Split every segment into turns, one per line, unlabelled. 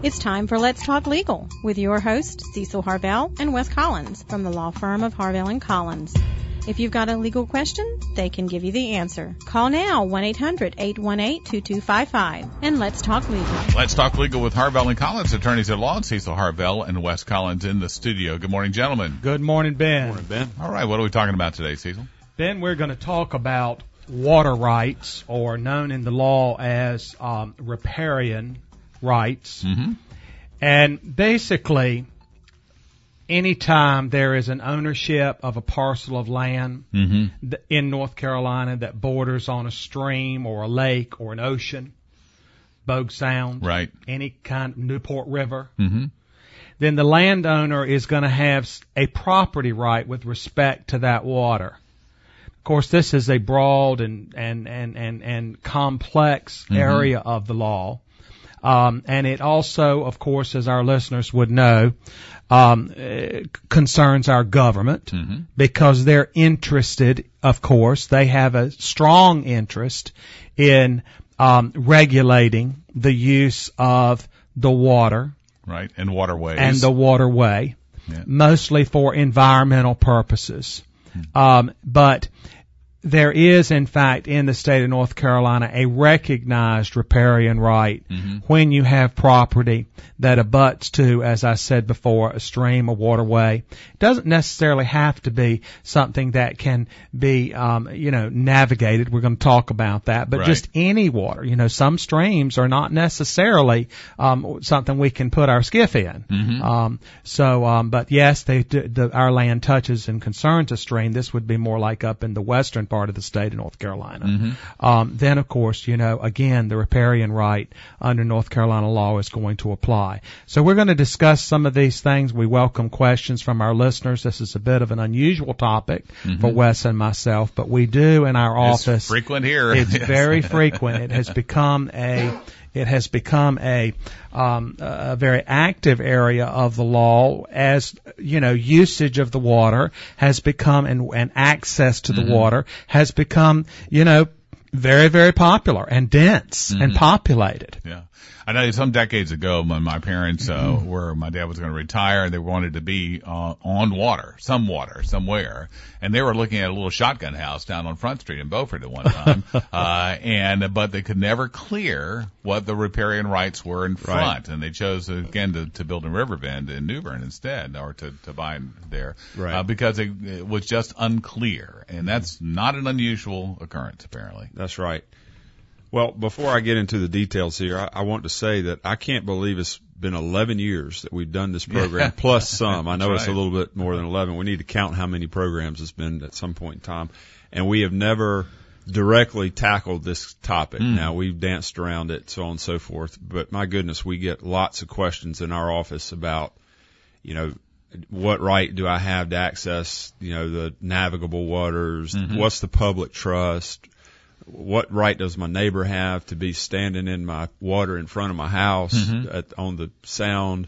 It's time for Let's Talk Legal with your hosts, Cecil Harvell and Wes Collins from the law firm of Harvell & Collins. If you've got a legal question, they can give you the answer. Call now, 1-800-818-2255, and let's talk legal.
Let's talk legal with Harvell & Collins, attorneys at law, Cecil Harvell and Wes Collins in the studio. Good morning, gentlemen.
Good morning, Ben.
Good morning, Ben.
All right, what are we talking about today, Cecil?
Ben, we're going to talk about water rights, or known in the law as riparian rights.
Mm-hmm.
And basically, anytime there is an ownership of a parcel of land in North Carolina that borders on a stream or a lake or an ocean, Bogue Sound,
right,
any kind of Newport River,
then
the landowner is going to have a property right with respect to that water. Of course, this is a broad and complex area of the law. And it also, of course, as our listeners would know, concerns our government because they're interested, of course, they have a strong interest in regulating the use of the water.
Right, and waterways.
And the waterway, mostly for environmental purposes. But there is, in fact, in the state of North Carolina, a recognized riparian right when you have property that abuts to, as I said before, a stream, a waterway. It doesn't necessarily have to be something that can be, navigated. We're going to talk about that. But just any water. You know, some streams are not necessarily something we can put our skiff in. But yes, our land touches and concerns a stream. This would be more like up in the western part of the state of North Carolina. Then, of course, again, the riparian right under North Carolina law is going to apply. So we're going to discuss some of these things. We welcome questions from our listeners. This is a bit of an unusual topic for Wes and myself, but we do in our office.
It's frequent here.
It's very frequent. It has become a very active area of the law as, usage of the water has become and access to the water has become, very, very popular and dense and populated.
Yeah. I know some decades ago when my parents, my dad was going to retire, they wanted to be on water somewhere. And they were looking at a little shotgun house down on Front Street in Beaufort at one time. But they could never clear what the riparian rights were in front. And they chose again to build in Riverbend in New Bern instead, or to buy there. Because it was just unclear. And that's not an unusual occurrence, apparently.
That's right. Well, before I get into the details here, I want to say that I can't believe it's been 11 years that we've done this program, plus some. I know it's a little bit more than 11. We need to count how many programs it's been at some point in time. And we have never directly tackled this topic. Now, we've danced around it, so on and so forth. But my goodness, we get lots of questions in our office about, what right do I have to access, the navigable waters? What's the public trust? What right does my neighbor have to be standing in my water in front of my house on the sound?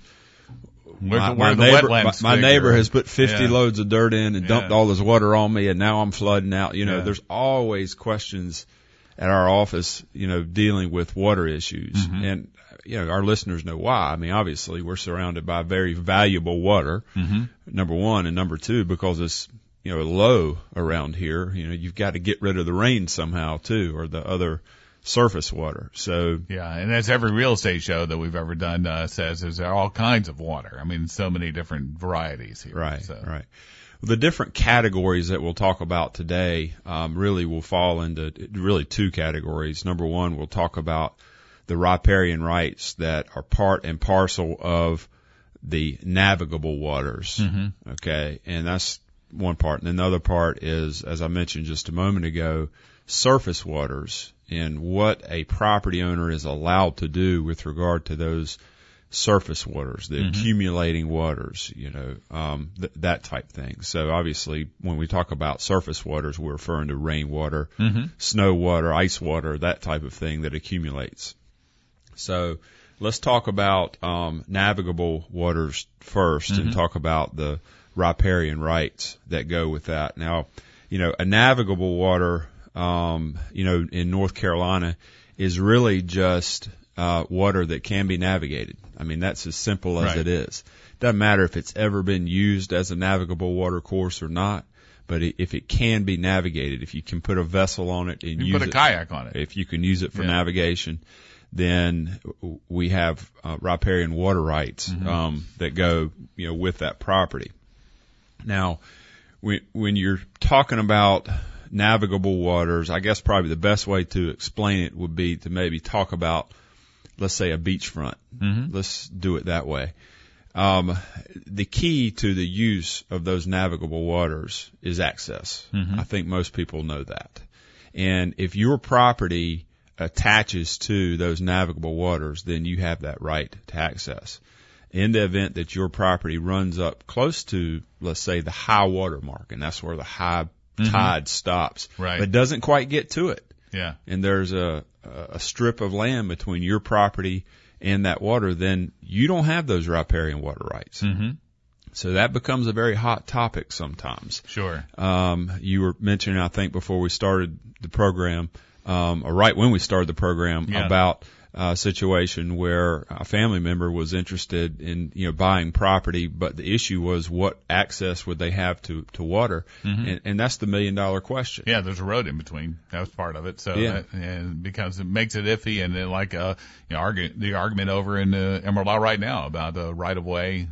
My neighbor has put 50 loads of dirt in and dumped all this water on me, and now I'm flooding out. There's always questions at our office, dealing with water issues. And, our listeners know why. I mean, obviously, we're surrounded by very valuable water, number one, and number two, because it's low around here. You've got to get rid of the rain somehow too, or the other surface water. So
and as every real estate show that we've ever done says, is there are all kinds of water. I mean, so many different varieties here. Right.
The different categories that we'll talk about today really will fall into really two categories. Number one, we'll talk about the riparian rights that are part and parcel of the navigable waters. Okay, and that's one part. And another part is, as I mentioned just a moment ago, surface waters and what a property owner is allowed to do with regard to those surface waters, the accumulating waters, that type thing. So obviously when we talk about surface waters, we're referring to rainwater, snow water, ice water, that type of thing that accumulates. So let's talk about navigable waters first and talk about the riparian rights that go with that. Now, a navigable water, in North Carolina is really just water that can be navigated. I mean, that's as simple as it is. Doesn't matter if it's ever been used as a navigable water course or not, but if it can be navigated, if you can put a vessel on it and
you
use
put a kayak on it,
if you can use it for navigation, then we have riparian water rights that go, with that property. Now, when you're talking about navigable waters, I guess probably the best way to explain it would be to maybe talk about, let's say, a beachfront. Let's do it that way. The key to the use of those navigable waters is access. I think most people know that. And if your property attaches to those navigable waters, then you have that right to access. In the event that your property runs up close to, let's say, the high water mark, and that's where the high tide stops, but doesn't quite get to it.
Yeah.
And there's a strip of land between your property and that water, then you don't have those riparian water rights. So that becomes a very hot topic sometimes.
Sure.
You were mentioning, I think, before we started the program, or right when we started the program, about a situation where a family member was interested in, buying property, but the issue was what access would they have to water? And that's the $1 million question.
Yeah, there's a road in between. That was part of it. So and because it makes it iffy, and then the argument over in Emerald Isle right now about the right of way,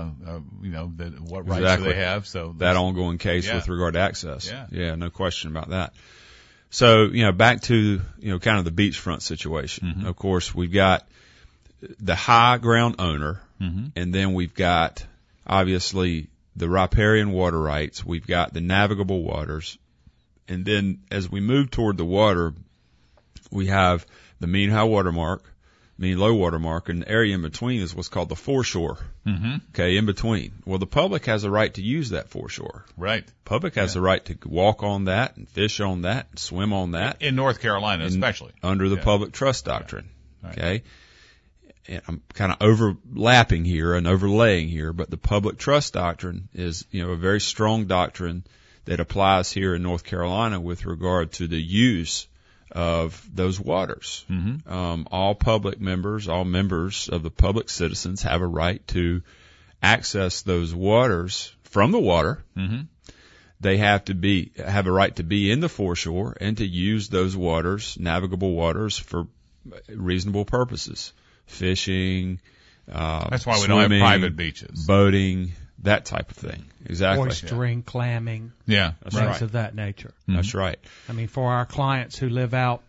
what rights do they have? So
that ongoing case with regard to access. Yeah, no question about that. So, back to, kind of the beachfront situation. Of course, we've got the high ground owner, and then we've got, obviously, the riparian water rights. We've got the navigable waters. And then as we move toward the water, we have the mean high water mark, mean low water mark, and the area in between is what's called the foreshore. Okay, in between. Well, the public has a right to use that foreshore.
Right.
Public has the right to walk on that and fish on that and swim on that.
In North Carolina, especially.
Under the public trust doctrine. Right. Okay. And I'm kind of overlapping here and overlaying here, but the public trust doctrine is, a very strong doctrine that applies here in North Carolina with regard to the use of those waters. All public members, all members of the public citizens have a right to access those waters from the water. They have a right to be in the foreshore and to use those waters, navigable waters, for reasonable purposes. Fishing,
that's why we
swimming,
don't have private beaches.
Boating, that type of thing. Exactly.
Oystering, clamming.
Yeah, that's
things
right.
of that nature.
That's right.
I mean, for our clients who live out,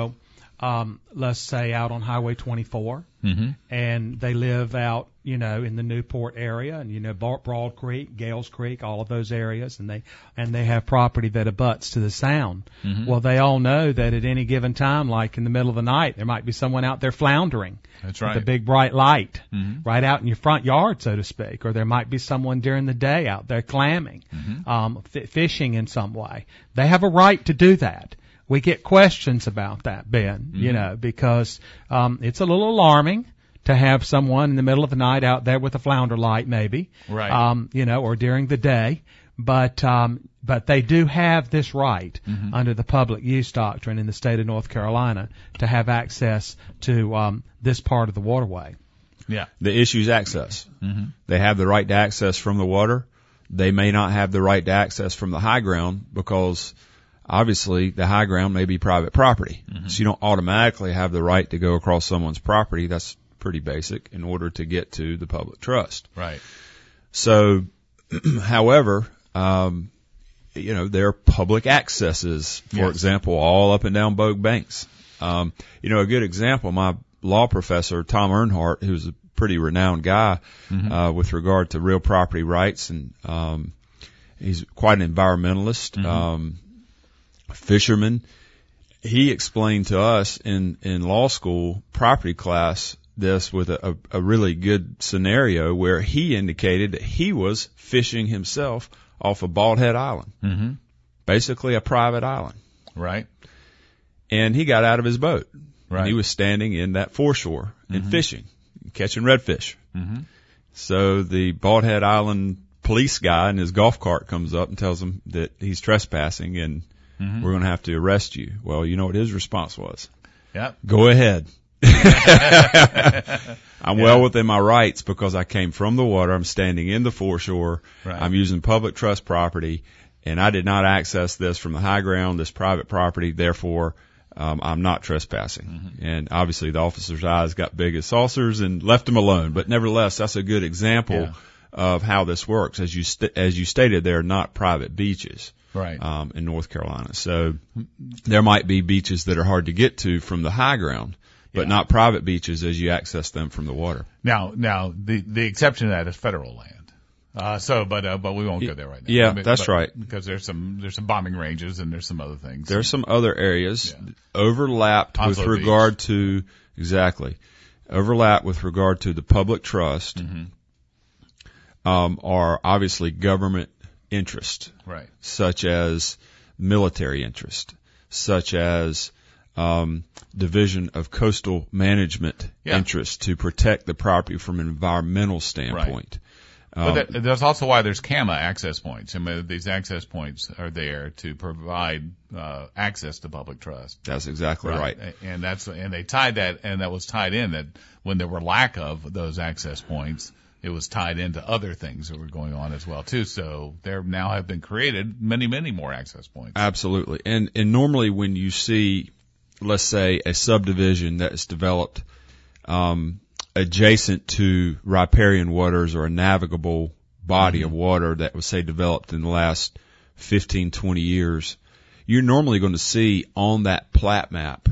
let's say out on Highway 24, and they live out, in the Newport area, and Broad Creek, Gales Creek, all of those areas, and they have property that abuts to the sound. Well, they all know that at any given time, like in the middle of the night, there might be someone out there floundering.
That's right.
With a big bright light, right out in your front yard, so to speak, or there might be someone during the day out there clamming, fishing in some way. They have a right to do that. We get questions about that, Ben, because it's a little alarming to have someone in the middle of the night out there with a flounder light, maybe,
right?
Or during the day, but they do have this right under the public use doctrine in the state of North Carolina to have access to this part of the waterway.
Yeah,
the issue is access. They have the right to access from the water. They may not have the right to access from the high ground because obviously the high ground may be private property. So you don't automatically have the right to go across someone's property. That's pretty basic in order to get to the public trust.
Right.
So, however, there are public accesses, for example, all up and down Bogue Banks. A good example, my law professor, Tom Earnhardt, who's a pretty renowned guy, with regard to real property rights, and, he's quite an environmentalist, fisherman. He explained to us in law school property class this with a really good scenario where he indicated that he was fishing himself off of Bald Head Island, basically a private island.
Right.
And he got out of his boat.
Right.
And he was standing in that foreshore and fishing, catching redfish. So the Bald Head Island police guy in his golf cart comes up and tells him that he's trespassing and we're going to have to arrest you. Well, you know what his response was?
Yeah.
Go ahead. I'm well within my rights because I came from the water. I'm standing in the foreshore.
Right.
I'm using public trust property, and I did not access this from the high ground, this private property. Therefore, I'm not trespassing.
Mm-hmm.
And obviously the officer's eyes got big as saucers and left him alone. But nevertheless, that's a good example of how this works. As you stated, there are not private beaches.
Right.
In North Carolina. So there might be beaches that are hard to get to from the high ground, but not private beaches as you access them from the water.
Now the exception to that is federal land. But we won't go there right now.
Yeah, that's right.
Because there's some bombing ranges and there's some other things.
There's some other areas overlapped with regard to the public trust, are obviously government interest,
right?
Such as military interest, such as division of coastal management interest to protect the property from an environmental standpoint.
But that's also why there's CAMA access points. I mean, these access points are there to provide access to public trust.
That's exactly right.
And they tied that, and that was tied in that when there were lack of those access points, it was tied into other things that were going on as well too. So there now have been created many, many more access points.
Absolutely. And normally when you see, let's say, a subdivision that is developed adjacent to riparian waters or a navigable body of water that was, say, developed in the last 15, 20 years, you're normally going to see on that plat map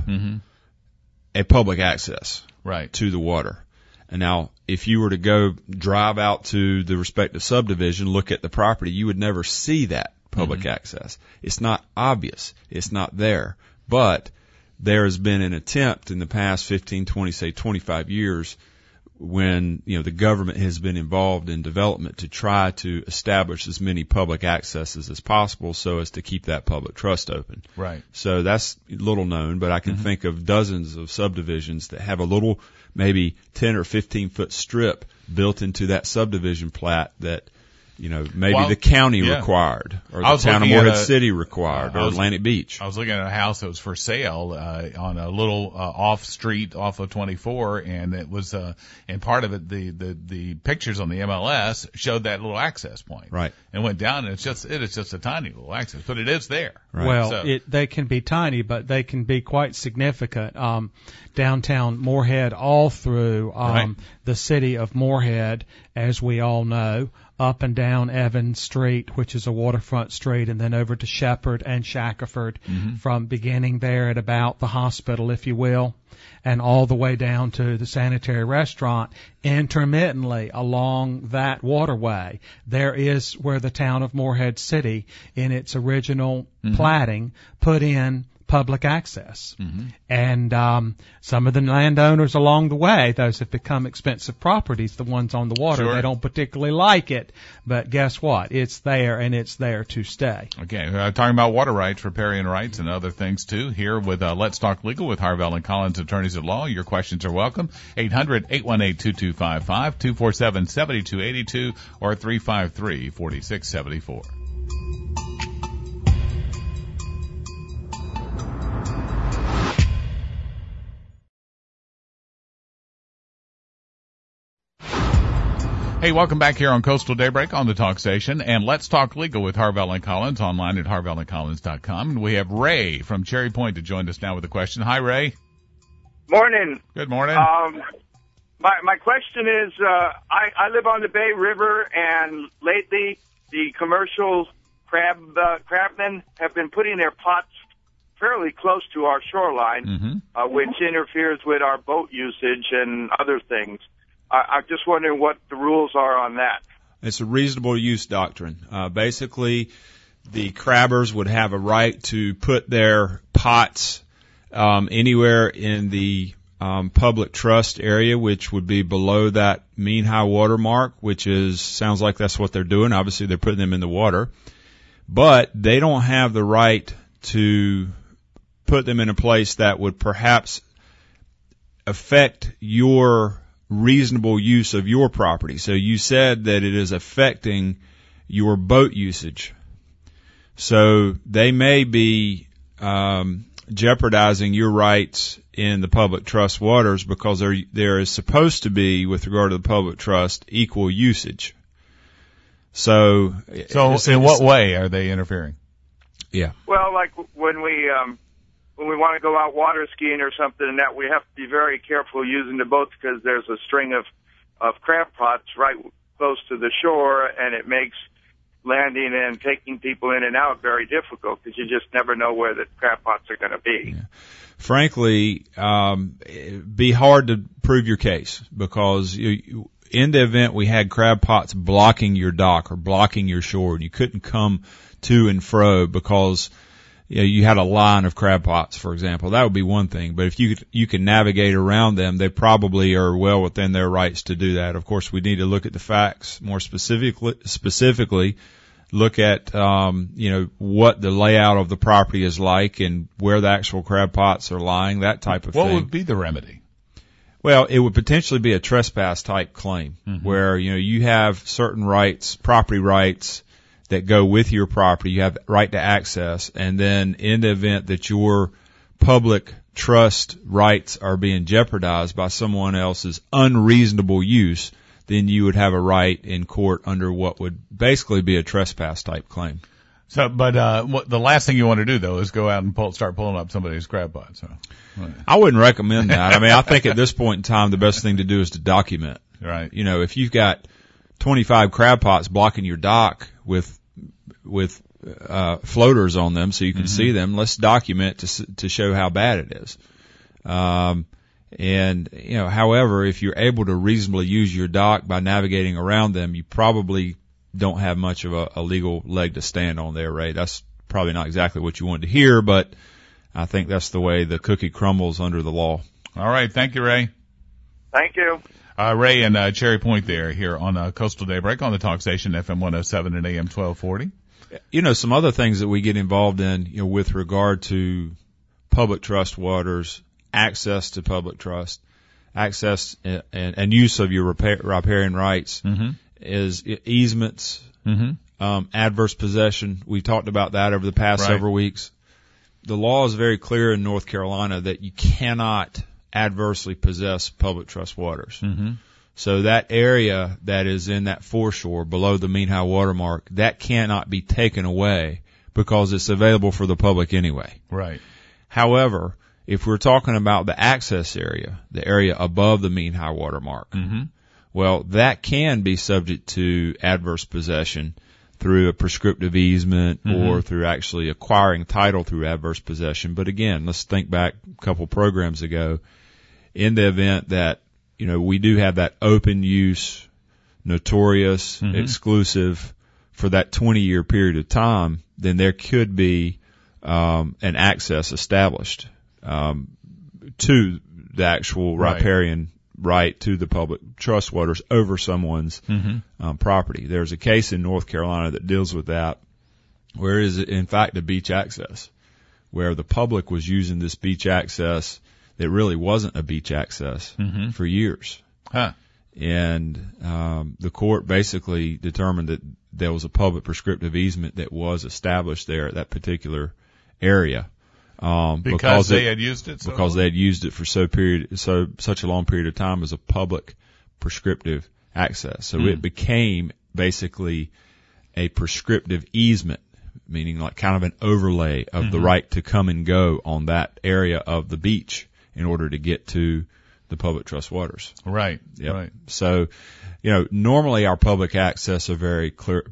a public access to the water. And now, if you were to go drive out to the respective subdivision, look at the property, you would never see that public access. It's not obvious. It's not there. But there has been an attempt in the past 15, 20, say 25 years when, the government has been involved in development to try to establish as many public accesses as possible so as to keep that public trust open.
Right.
So that's little known, but I can think of dozens of subdivisions that have a little, maybe 10 or 15 foot strip built into that subdivision plat that, maybe the county required, or the town of Morehead City required, or Atlantic Beach.
I was looking at a house that was for sale on a little off street off of 24, and it was and part of it, the pictures on the MLS showed that little access point.
Right.
And went down, and it is just a tiny little access, but it is there.
Right.
Well, they can be tiny, but they can be quite significant. Downtown Morehead, all through the city of Morehead, as we all know, up and down Evans Street, which is a waterfront street, and then over to Shepherd and Shackelford, from beginning there at about the hospital, if you will, and all the way down to the sanitary restaurant, intermittently along that waterway. There is where the town of Morehead City, in its original platting, put in public access. And some of the landowners along the way, those have become expensive properties, the ones on the water, they don't particularly like it. But guess what? It's there, and it's there to stay.
Okay, talking about water rights, riparian rights, and other things too, here with Let's Talk Legal with Harvell and Collins, attorneys at law. Your questions are welcome. 800-818-2255, 247-7282, or 353-4674. Hey, welcome back here on Coastal Daybreak on the Talk Station, and Let's Talk Legal with Harvell and Collins online at harvellandcollins.com. And we have Ray from Cherry Point to join us now with a question. Hi, Ray.
Morning.
Good morning.
My question is, I live on the Bay River, and lately the commercial crabmen have been putting their pots fairly close to our shoreline, which interferes with our boat usage and other things. I'm just wondering what the rules are on that.
It's a reasonable use doctrine. Basically, the crabbers would have a right to put their pots anywhere in the public trust area, which would be below that mean high water mark, which sounds like that's what they're doing. Obviously, they're putting them in the water. But they don't have the right to put them in a place that would perhaps affect your reasonable use of your property. So you said that it is affecting your boat usage. So they may be jeopardizing your rights in the public trust waters, because there is supposed to be, with regard to the public trust, equal usage. So
in what way are they interfering?
Yeah.
Well, like when we want to go out water skiing or something, and that we have to be very careful using the boats because there's a string of crab pots right close to the shore, and it makes landing and taking people in and out very difficult because you just never know where the crab pots are going to be.
Yeah. Frankly, it'd be hard to prove your case, because in the event we had crab pots blocking your dock or blocking your shore, and you couldn't come to and fro because you had a line of crab pots, for example, that would be one thing. But if you can navigate around them, they probably are well within their rights to do that. Of course, we need to look at the facts more specifically look at, what the layout of the property is like and where the actual crab pots are lying, that type of thing.
What would be the remedy?
Well, it would potentially be a trespass type claim, where, you have certain rights, property rights, that go with your property. You have right to access, and then in the event that your public trust rights are being jeopardized by someone else's unreasonable use, then you would have a right in court under what would basically be a trespass type claim.
So, but the last thing you want to do though is go out and start pulling up somebody's crab pot. So, right.
I wouldn't recommend that. I mean, I think at this point in time, the best thing to do is to document.
Right.
If you've got 25 crab pots blocking your dock with floaters on them so you can see them, let's document to show how bad it is. However, if you're able to reasonably use your dock by navigating around them, you probably don't have much of a legal leg to stand on there, Ray. That's probably not exactly what you wanted to hear, but I think that's the way the cookie crumbles under the law.
All right. Thank you, Ray.
Thank you.
Ray and Cherry Point there here on Coastal Daybreak on the talk station FM 107 and AM 1240.
Some other things that we get involved in, with regard to public trust waters, access to public trust, access and use of your riparian rights, is easements, adverse possession. We've talked about that over the past several weeks. The law is very clear in North Carolina that you cannot adversely possess public trust waters. So that area that is in that foreshore below the mean high water mark, that cannot be taken away because it's available for the public anyway.
Right.
However, if we're talking about the access area, the area above the mean high water mark, well, that can be subject to adverse possession through a prescriptive easement or through actually acquiring title through adverse possession. But again, let's think back a couple programs ago. In the event that, we do have that open use, notorious, exclusive for that 20-year period of time, then there could be an access established to the actual riparian right to the public trust waters over someone's property. There's a case in North Carolina that deals with that, where it is in fact a beach access, where the public was using this beach access that really wasn't a beach access for years. And the court basically determined that there was a public prescriptive easement that was established there at that particular area.
Because they had used it?
Because they had used it for such a long period of time as a public prescriptive access. So it became basically a prescriptive easement, meaning like kind of an overlay of the right to come and go on that area of the beach in order to get to the public trust waters.
Right.
Yep.
Right.
So, normally our public access is very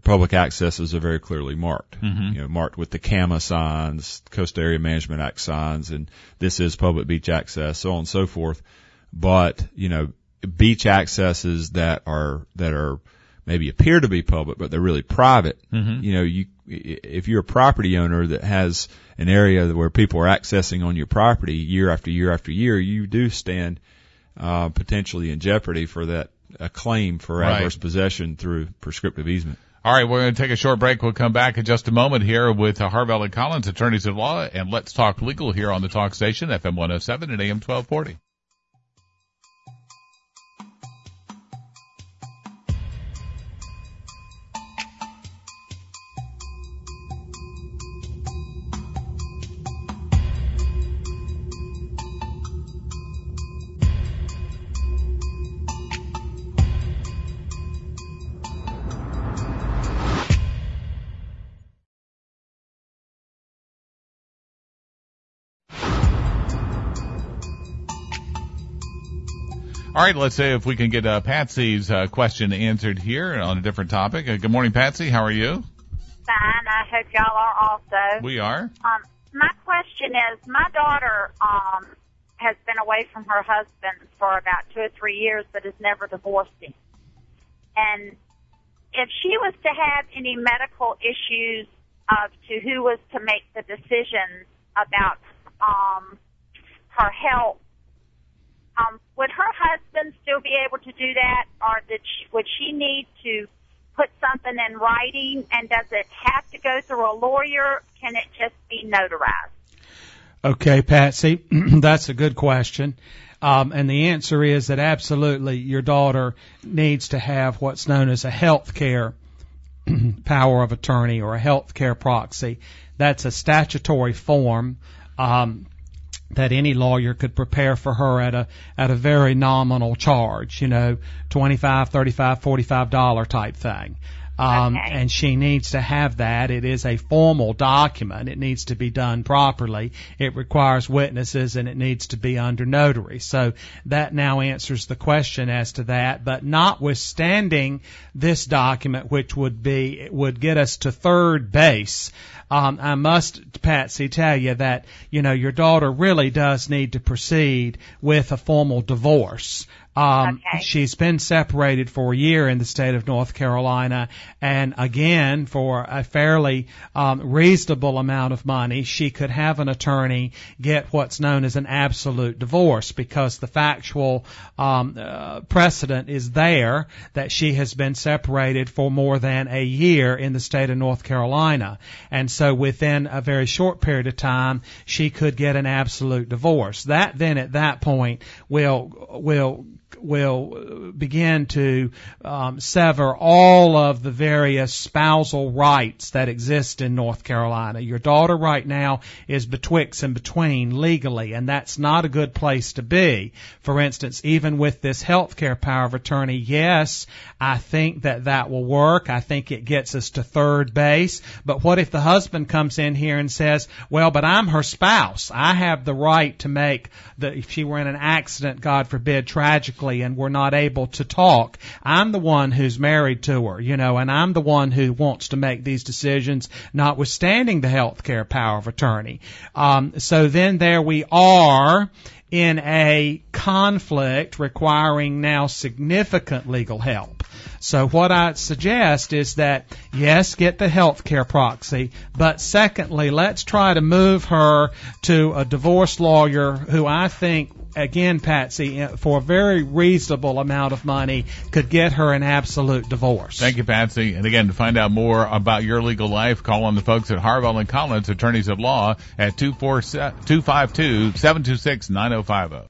clearly marked. Marked with the CAMA signs, Coastal Area Management Act signs, and this is public beach access, so on and so forth. But, beach accesses that are maybe appear to be public, but they're really private. If you're a property owner that has an area where people are accessing on your property year after year after year, you do stand potentially in jeopardy for a claim for adverse possession through prescriptive easement.
All right, we're going to take a short break. We'll come back in just a moment here with Harvell and Collins, attorneys at law, and Let's Talk Legal here on the talk station, FM 107 and AM 1240. All right, let's see if we can get Patsy's question answered here on a different topic. Good morning, Patsy. How are you?
Fine. I hope y'all are also.
We are.
My question is, my daughter has been away from her husband for about 2 or 3 years, but has never divorced him. And if she was to have any medical issues to who was to make the decisions about her health, would her husband still be able to do that, or would she need to put something in writing, and does it have to go through a lawyer? Can it just be notarized?
Okay, Patsy, that's a good question. And the answer is that absolutely your daughter needs to have what's known as a health care power of attorney or a health care proxy. That's a statutory form that any lawyer could prepare for her at a very nominal charge, $25, $35, $45 type thing. And she needs to have that. It is a formal document. It needs to be done properly. It requires witnesses, and it needs to be under notary. So that now answers the question as to that. But notwithstanding this document, which would get us to third base, I must, Patsy, tell you that, your daughter really does need to proceed with a formal divorce. She's been separated for a year in the state of North Carolina, and again, for a fairly reasonable amount of money, she could have an attorney get what's known as an absolute divorce, because the factual precedent is there that she has been separated for more than a year in the state of North Carolina. And so within a very short period of time, she could get an absolute divorce. That then at that point will begin to sever all of the various spousal rights that exist in North Carolina. Your daughter right now is betwixt and between legally, and that's not a good place to be. For instance, even with this health care power of attorney, yes, I think that will work. I think it gets us to third base. But what if the husband comes in here and says, well, but I'm her spouse. I have the right to make if she were in an accident, God forbid, tragically, and we're not able to talk, I'm the one who's married to her, and I'm the one who wants to make these decisions, notwithstanding the health care power of attorney. So then there we are in a conflict requiring now significant legal help. So what I suggest is that, yes, get the health care proxy, but secondly, let's try to move her to a divorce lawyer who I think, again, Patsy, for a very reasonable amount of money, could get her an absolute divorce.
Thank you, Patsy. And again, to find out more about your legal life, call on the folks at Harvell & Collins, attorneys at law, at 252-726-9050.